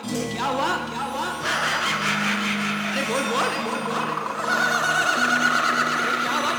अरे बोल बोल बोल बोल क्या हुआ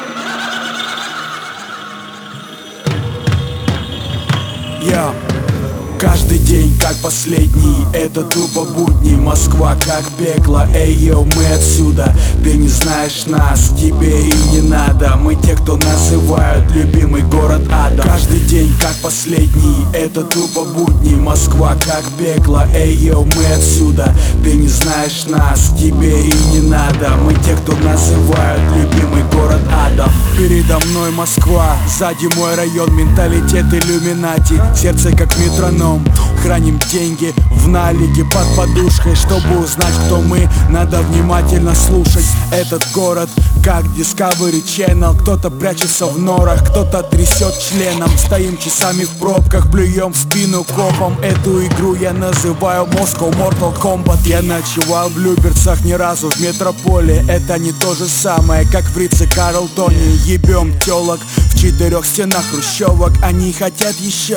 बोल Я каждый день как последний, это тупо будни. Москва как пекло, эй, йоу, мы отсюда. Ты не знаешь нас, тебе и не надо. Мы те, кто называют любимый город адом. Каждый день как последний, это тупо будни. Москва как пекло, эй, йоу, мы отсюда. Ты не знаешь нас, тебе и не надо. Мы те, кто называют любимый город адом. Передо мной Москва, сзади мой район. Менталитет иллюминати, сердце как метроном. Храним деньги в налике под подушкой. Чтобы узнать, кто мы, надо внимательно слушать этот город как Discovery Channel. Кто-то прячется в норах, кто-то трясет членом. Стоим часами в пробках, плюем в спину копом. Эту игру я называю Moscow Mortal Kombat. Я ночевал в Люберцах, ни разу в метрополе. Это не то же самое, как в Ритце Карлтоне. Ебем телок в 4 стенах хрущевок. Они хотят еще.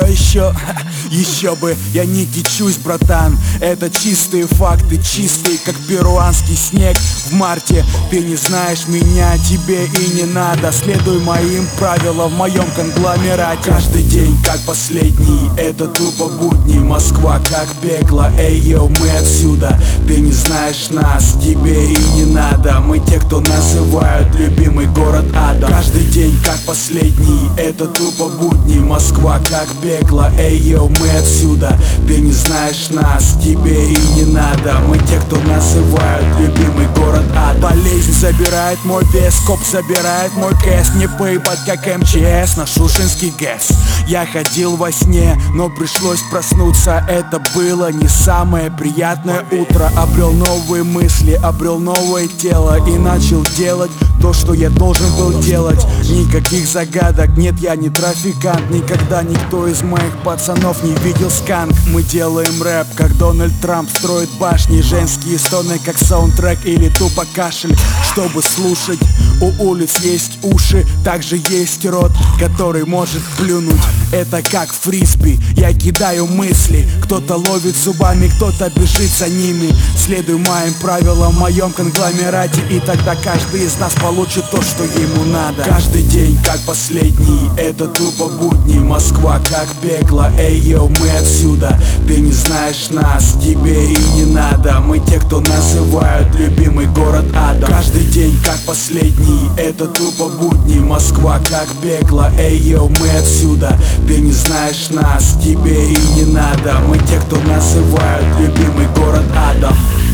Еще бы, я не кичусь, братан. Это чистые факты, чистые, как перуанский снег в марте. Ты не знаешь меня, тебе и не надо. Следуй моим правилам в моем конгломерате. Каждый день как последний, это тупо будни. Москва как пекло, эй, йоу, мы отсюда. Ты не знаешь нас, тебе и не надо. Мы те, кто называют любимый город адом. Каждый день как последний, это тупо будни. Москва как пекло, эй, йоу, мы отсюда. Ты не знаешь нас, тебе и не надо. Мы те, кто называют любимый город адом. Болезнь забирает мой вес, коп забирает мой кэс. Мне поебать как МЧС на Шушинский ГЭС. Я ходил во сне, но пришлось проснуться. Это было не самое приятное утро. Обрел новые мысли, обрел новое тело и начал делать то, что я должен был делать. Никаких загадок, нет, я не трафикант. Никогда никто из моих пацанов не видел сканк. Мы делаем рэп, как Дональд Трамп строит башни. Женские стоны, как саундтрек или тупо кашель. Чтобы слушать, у улиц есть уши, также есть рот, который может плюнуть. Это как фрисби, я кидаю мысли. Кто-то ловит зубами, кто-то бежит за ними. Следуй моим правилам в моем конгломерате, и тогда каждый из нас получит то, что ему надо. Каждый день как последний, это тупо будни. Москва как пекло, эй, йоу, мы отсюда. Ты не знаешь нас, тебе и не надо. Мы те, кто называют любимый город адом. Каждый день как последний, это тупо будни. Москва как пекло, эй, йоу, мы отсюда. Ты не знаешь нас, тебе и не надо. Мы те, кто называют любимый город адом.